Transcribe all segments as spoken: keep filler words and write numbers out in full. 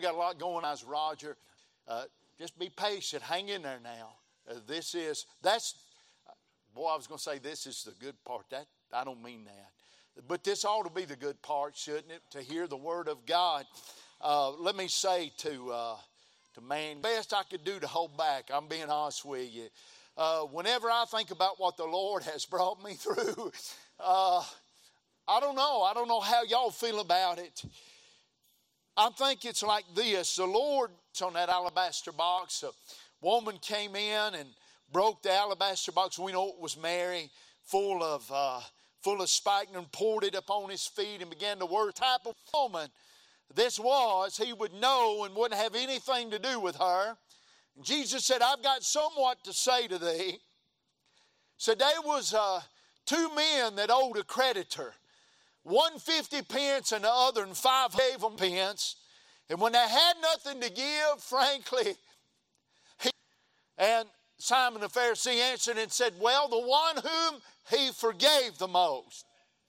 got a lot going on, Roger. Uh, just be patient. Hang in there now. Uh, this is, that's, boy, I was going to say this is the good part. That I don't mean that. But this ought to be the good part, shouldn't it? To hear the Word of God. Uh, let me say to, uh, to man, best I could do to hold back. I'm being honest with you. Uh, whenever I think about what the Lord has brought me through, uh, I don't know. I don't know how y'all feel about it. I think it's like this. The Lord, on that alabaster box, a woman came in and broke the alabaster box. We know it was Mary, full of uh, full of spikenard, poured it upon his feet and began to work. Type of woman this was, he would know and wouldn't have anything to do with her. And Jesus said, I've got somewhat to say to thee. So there was uh, two men that owed a creditor. One fifty pence and the other and five gave them pence. And when they had nothing to give, frankly, he, and Simon the Pharisee answered and said, well, the one whom he forgave the most.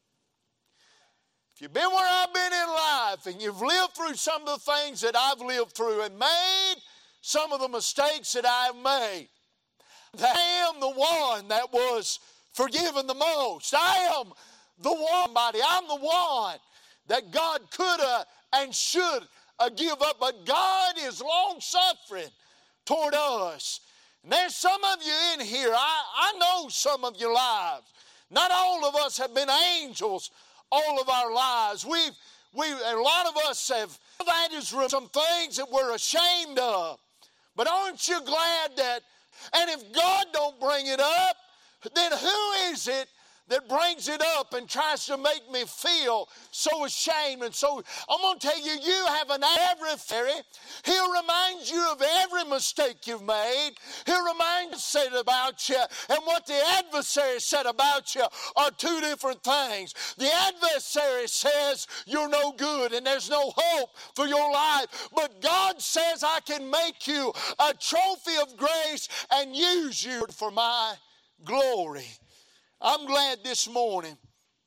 If you've been where I've been in life and you've lived through some of the things that I've lived through and made some of the mistakes that I've made, I am the one that was forgiven the most. I am the one, buddy. I'm the one that God could have and should uh, give up. But God is long-suffering toward us. And there's some of you in here, I, I know some of your lives. Not all of us have been angels all of our lives. We've, we, a lot of us have, that is some things that we're ashamed of. But aren't you glad that, and if God don't bring it up, then who is it that brings it up and tries to make me feel so ashamed? And so I'm going to tell you, you have an adversary. He'll remind you of every mistake you've made. He'll remind you said about you, and what the adversary said about you are two different things. The adversary says you're no good and there's no hope for your life. But God says I can make you a trophy of grace and use you for my glory. I'm glad this morning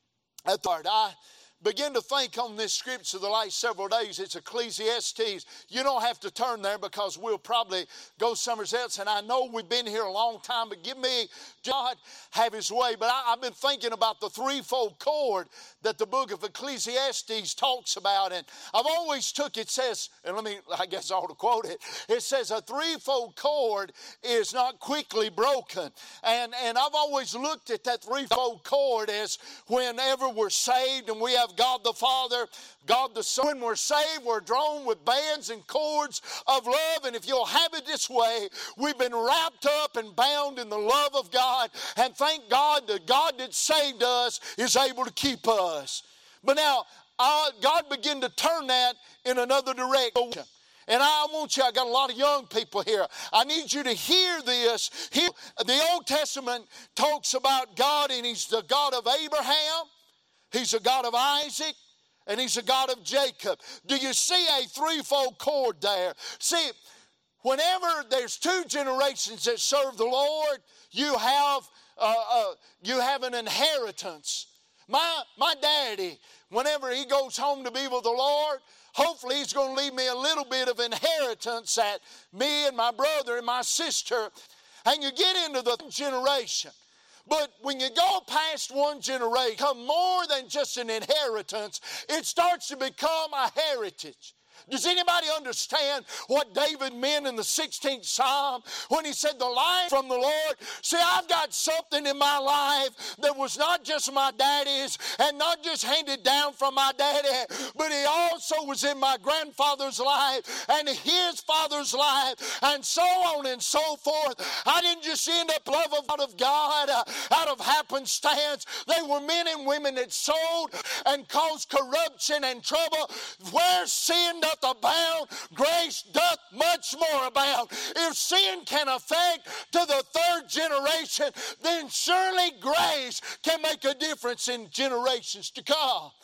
at the heart. I begin to think on this scripture the last several days. It's Ecclesiastes. You don't have to turn there because we'll probably go somewhere else. And I know we've been here a long time, but give me God have his way. But I, I've been thinking about the threefold cord that the book of Ecclesiastes talks about. And I've always took it says, and let me, I guess I ought to quote it. It says a threefold cord is not quickly broken. And, and I've always looked at that threefold cord as whenever we're saved and we have God the Father, God the Son. When we're saved, we're drawn with bands and cords of love. And if you'll have it this way, we've been wrapped up and bound in the love of God. And thank God that God that saved us is able to keep us. But now, uh, God began to turn that in another direction. And I want you, I got a lot of young people here. I need you to hear this. Here, the Old Testament talks about God, and he's the God of Abraham. He's a God of Isaac, and he's a God of Jacob. Do you see a threefold cord there? See, whenever there's two generations that serve the Lord, you have uh, uh, you have an inheritance. My my daddy, whenever he goes home to be with the Lord, hopefully he's going to leave me a little bit of inheritance that me and my brother and my sister, and you get into the generation. But when you go past one generation, become more than just an inheritance, it starts to become a heritage. Does anybody understand what David meant in the sixteenth Psalm when he said the life from the Lord? See, I've got something in my life that was not just my daddy's and not just handed down from my daddy, but he also was in my grandfather's life and his father's life and so on and so forth. I didn't just end up love of God uh, out of happenstance. They were men and women that sold and caused corruption and trouble. Where sin doth abound, grace doth much more abound. If sin can affect to the third generation, then surely grace can make a difference in generations to come.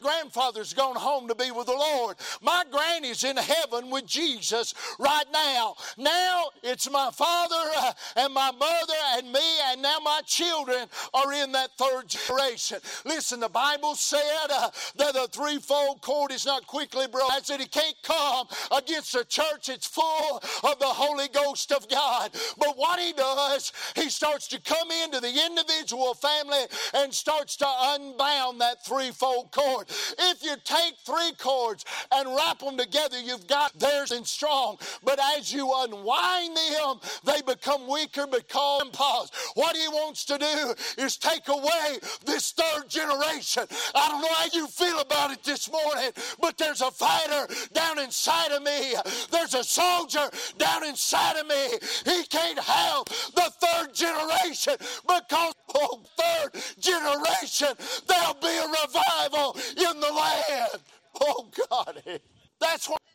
grandfather's gone home to be with the Lord. My granny's in heaven with Jesus right now. Now it's my father uh, and my mother and me, and now my children are in that third generation. Listen, the Bible said uh, that the threefold cord is not quickly broken. I said he can't come against a church that's full of the Holy Ghost of God. But what he does, he starts to come into the individual family and starts to unbound that threefold cord. If you take three cords and wrap them together, you've got theirs and strong. But as you unwind them, they become weaker because pause. What he wants to do is take away this third generation. I don't know how you feel about it this morning, but there's a fighter down inside of me. There's a soldier down inside of me. He can't have the third generation because oh, third generation, there'll be a revival in the land. Oh, God. That's what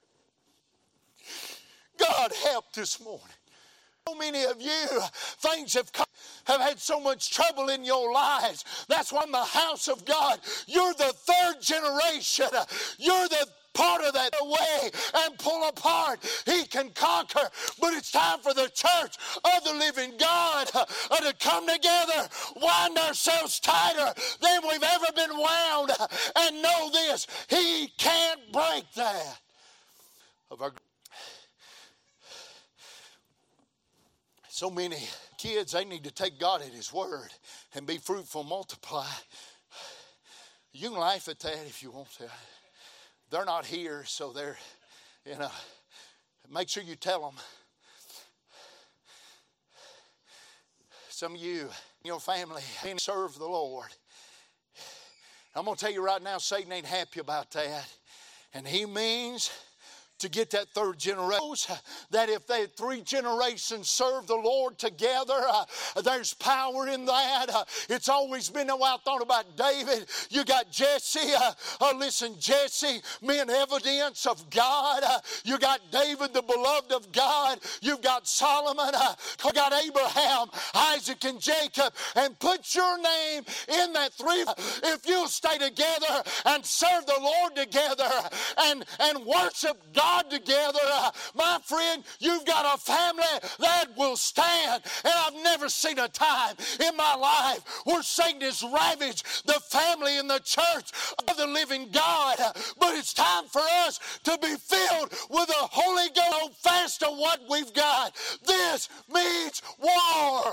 God help this morning. So many of you, things have come, have had so much trouble in your lives. That's why in the house of God, you're the third generation. You're the part of that away and pull apart. He can conquer, but it's time for the church of the living God uh, to come together, wind ourselves tighter than we've ever been wound, uh, and know this, he can't break that. Of our So many kids, they need to take God at his word and be fruitful, multiply. You can laugh at that if you want to. They're not here, so they're, you know, make sure you tell them. Some of you, your family, serve the Lord. I'm going to tell you right now, Satan ain't happy about that. And he means to get that third generation, that if they three generations serve the Lord together, uh, there's power in that. Uh, it's always been, oh, I thought about David. You got Jesse. Uh, uh, listen, Jesse, men evidence of God. Uh, you got David, the beloved of God. You've got Solomon. Uh, you got Abraham, Isaac, and Jacob. And put your name in that three. If you'll stay together and serve the Lord together and, and worship God together, uh, my friend, you've got a family that will stand. And I've never seen a time in my life where Satan has ravaged the family in the church of the living God. Uh, but it's time for us to be filled with the Holy Ghost. Hold fast to what we've got. This means war.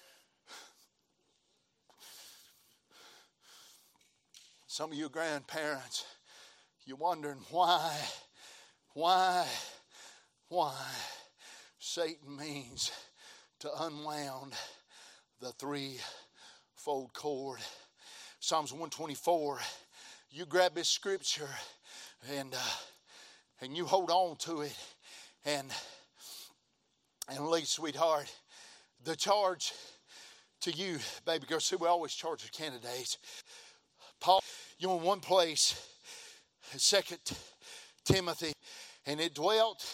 Some of you grandparents, you're wondering why Why, why Satan means to unwound the threefold cord. Psalms one twenty-four, you grab this scripture and uh, and you hold on to it. And, and Lee, sweetheart, the charge to you, baby girl, see, we always charge the candidates. Paul, you're in one place, Second Timothy, and it dwelt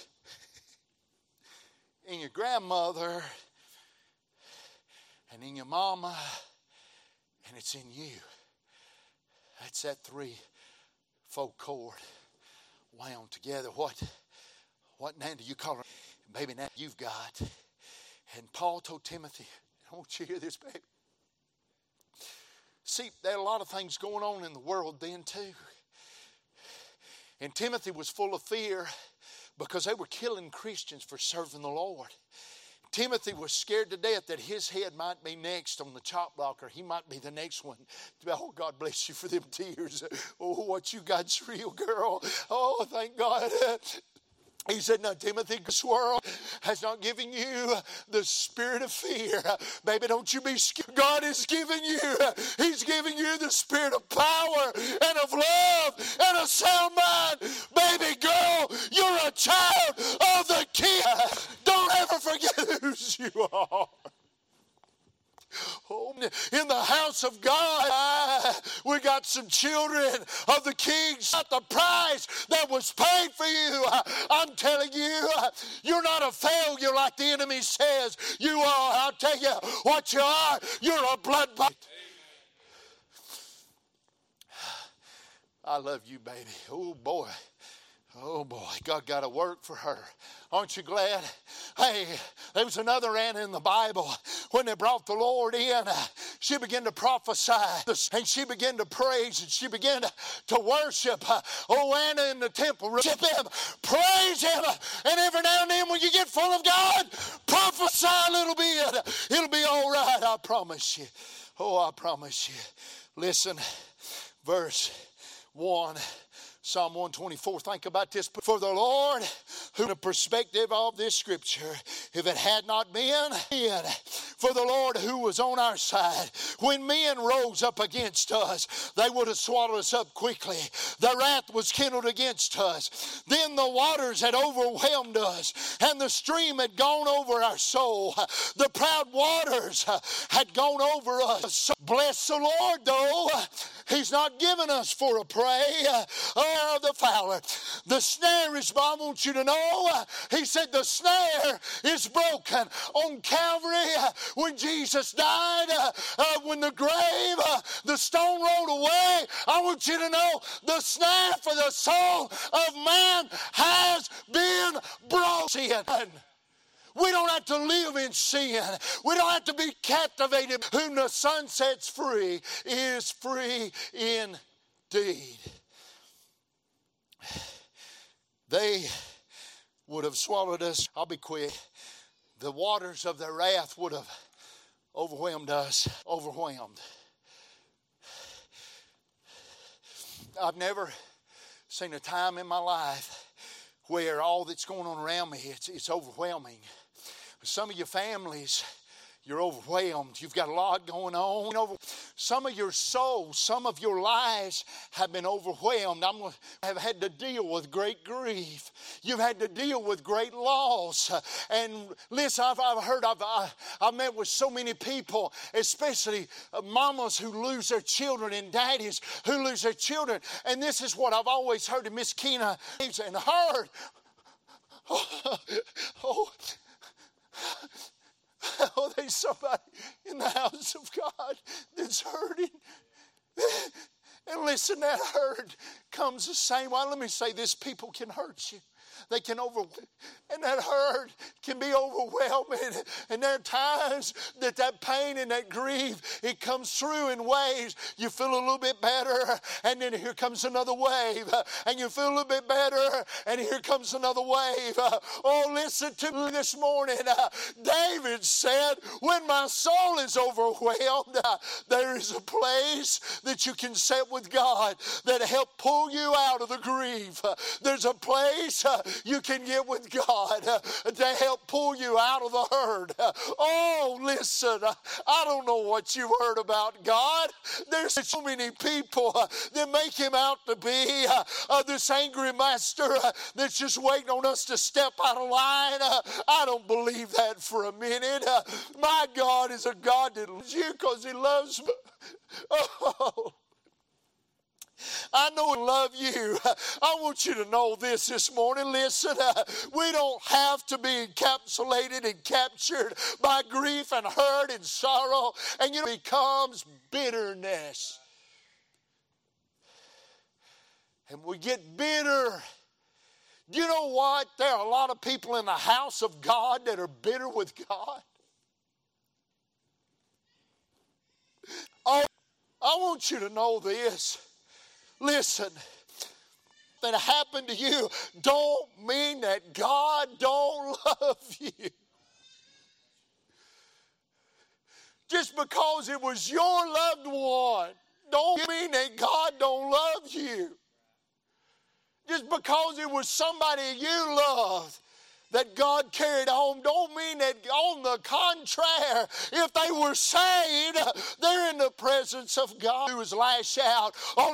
in your grandmother and in your mama, and it's in you. That's that three-fold cord wound together. What, what name do you call her? Baby, now you've got. And Paul told Timothy, I want you to hear this, baby. See, there are a lot of things going on in the world then too. And Timothy was full of fear because they were killing Christians for serving the Lord. Timothy was scared to death that his head might be next on the chop block, or he might be the next one. Oh, God bless you for them tears. Oh, what you got's real, girl. Oh, thank God. He said, now, Timothy, this world has not given you the spirit of fear. Baby, don't you be scared. God has given you, He's giving you the spirit of power and of love and a sound mind. Baby girl, you're a child of the King. Don't ever forget who you are. Oh, in the house of God, we got some children of the King. Not the price that was paid for you. I'm telling you, you're not a failure like the enemy says you are. I'll tell you what you are. You're a blood bond. I love you, baby. Oh, boy. Oh, boy. God got to work for her. Aren't you glad? Hey, there was another Anna in the Bible. When they brought the Lord in, she began to prophesy and she began to praise and she began to, to worship. Oh, Anna in the temple, worship Him, praise Him. And every now and then when you get full of God, prophesy a little bit. It'll be all right, I promise you. Oh, I promise you. Listen, verse one. Psalm one twenty-four, think about this. For the Lord, who in the perspective of this scripture, if it had not been, for the Lord who was on our side, when men rose up against us, they would have swallowed us up quickly. The wrath was kindled against us. Then the waters had overwhelmed us, and the stream had gone over our soul. The proud waters had gone over us. So bless the Lord, though. He's not given us for a prey or the fowler. The snare is, I want you to know, he said the snare is broken on Calvary when Jesus died, uh, when the grave, uh, the stone rolled away. I want you to know the snare for the soul of man has been broken. We don't have to live in sin. We don't have to be captivated. Whom the Son sets free is free indeed. They would have swallowed us. I'll be quick. The waters of their wrath would have overwhelmed us. Overwhelmed. I've never seen a time in my life where all that's going on around me, it's, it's overwhelming. Some of your families, you're overwhelmed. You've got a lot going on. Some of your souls, some of your lives have been overwhelmed. I'm have had to deal with great grief. You've had to deal with great loss. And listen, I've, I've heard, I've, I, I've met with so many people, especially mamas who lose their children and daddies who lose their children. And this is what I've always heard in Miss Keena and heard. Oh, oh. Oh, there's somebody in the house of God that's hurting. And listen, that hurt comes the same way. Let me say this, people can hurt you. They can over, and that hurt can be overwhelming. And there are times that that pain and that grief, it comes through in waves. You feel a little bit better, and then here comes another wave. And you feel a little bit better, and here comes another wave. Oh, listen to me this morning. David said, when my soul is overwhelmed, there is a place that you can sit with God that help pull you out of the grief. There's a place you can get with God uh, to help pull you out of the hurt. Uh, oh, listen, uh, I don't know what you've heard about God. There's so many people uh, that make Him out to be uh, uh, this angry master uh, that's just waiting on us to step out of line. Uh, I don't believe that for a minute. Uh, my God is a God that loves you because He loves me. Oh, I know I love you. I want you to know this this morning. Listen, uh, we don't have to be encapsulated and captured by grief and hurt and sorrow. And you know, it becomes bitterness. And we get bitter. You know what? There are a lot of people in the house of God that are bitter with God. Oh, I want you to know this. Listen, that happened to you don't mean that God don't love you. Just because it was your loved one don't mean that God don't love you. Just because it was somebody you loved that God carried home don't mean that, on the contrary, if they were saved, they're in the presence of God who is lashed out.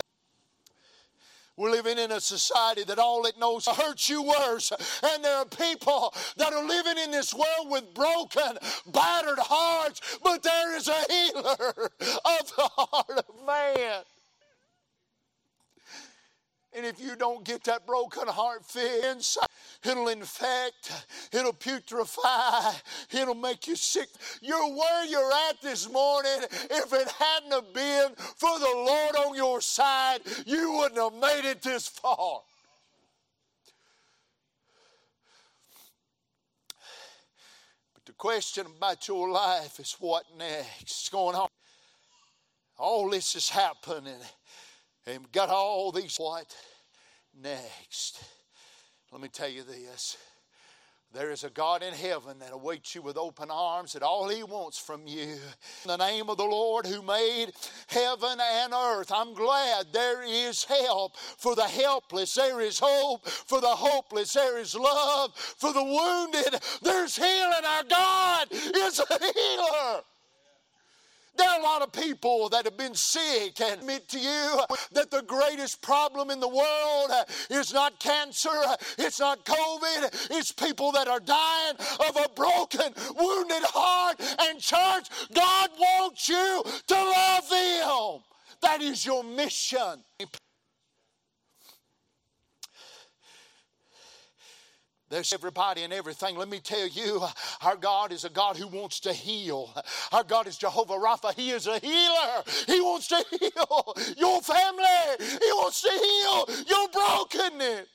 We're living in a society that all it knows hurts you worse. And there are people that are living in this world with broken, battered hearts. But there is a healer of the heart of man. And if you don't get that broken heart fixed inside, it'll infect, it'll putrefy, it'll make you sick. You're where you're at this morning. If it hadn't have been for the Lord on your side, you wouldn't have made it this far. But the question about your life is what next? It's going on. All this is happening. And got all these. What next? Let me tell you this. There is a God in heaven that awaits you with open arms, that all He wants from you. In the name of the Lord who made heaven and earth, I'm glad there is help for the helpless. There is hope for the hopeless. There is love for the wounded. There's healing. Our God is a healer. There are a lot of people that have been sick, and admit to you that the greatest problem in the world is not cancer, it's not COVID, it's people that are dying of a broken, wounded heart. And church, God wants you to love them. That is your mission. There's everybody and everything. Let me tell you, our God is a God who wants to heal. Our God is Jehovah Rapha. He is a healer. He wants to heal your family. He wants to heal your brokenness.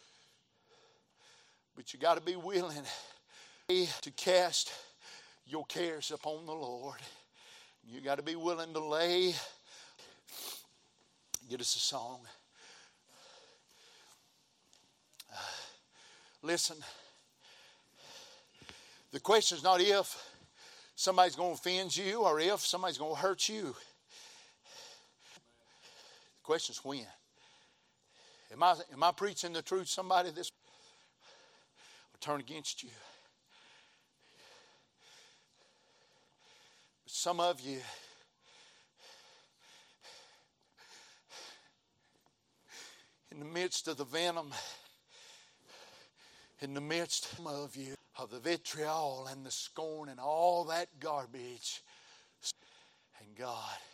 But you got to be willing to cast your cares upon the Lord. You got to be willing to lay. Get us a song. Listen, the question is not if somebody's going to offend you or if somebody's going to hurt you. The question is when. Am I, am I preaching the truth? Somebody this will turn against you. But some of you, in the midst of the venom, in the midst of you, of the vitriol and the scorn and all that garbage, and God,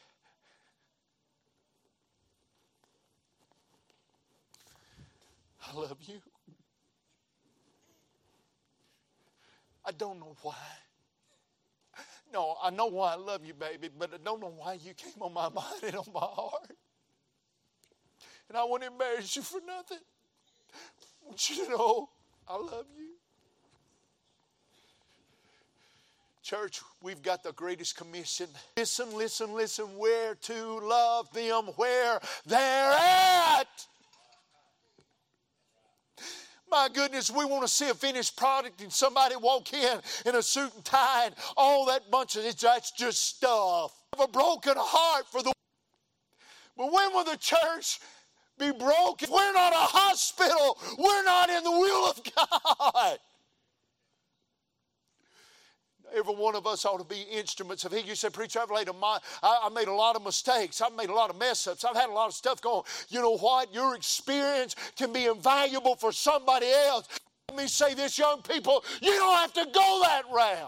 I love you. I don't know why. No, I know why I love you, baby, but I don't know why you came on my mind and on my heart. And I won't embarrass you for nothing. I want you to know I love you. Church, we've got the greatest commission. Listen, listen, listen. Where to love them where they're at. My goodness, we want to see a finished product and somebody walk in in a suit and tie and all that bunch of it. That's just stuff. I have a broken heart for the. But when will the church be broken? We're not a hospital. We're not in the will of God. Every one of us ought to be instruments of His. You say, preacher, I've made a, I, I made a lot of mistakes. I've made a lot of mess ups. I've had a lot of stuff going. You know what? Your experience can be invaluable for somebody else. Let me say this, young people, you don't have to go that route.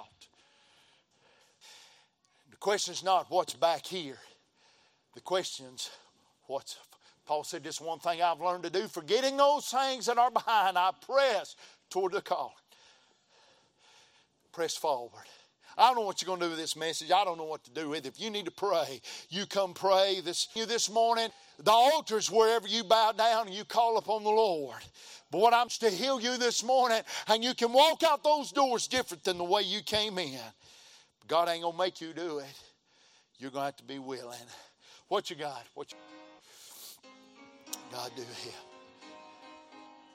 The question is not what's back here. The question's what's. Paul said, this one thing I've learned to do, forgetting those things that are behind, I press toward the calling. Press forward. I don't know what you're going to do with this message. I don't know what to do with it. If you need to pray, you come pray. This, you this morning, the altar's wherever you bow down and you call upon the Lord. But what I'm to heal you this morning, and you can walk out those doors different than the way you came in. But God ain't going to make you do it. You're going to have to be willing. What you got? What you God do here.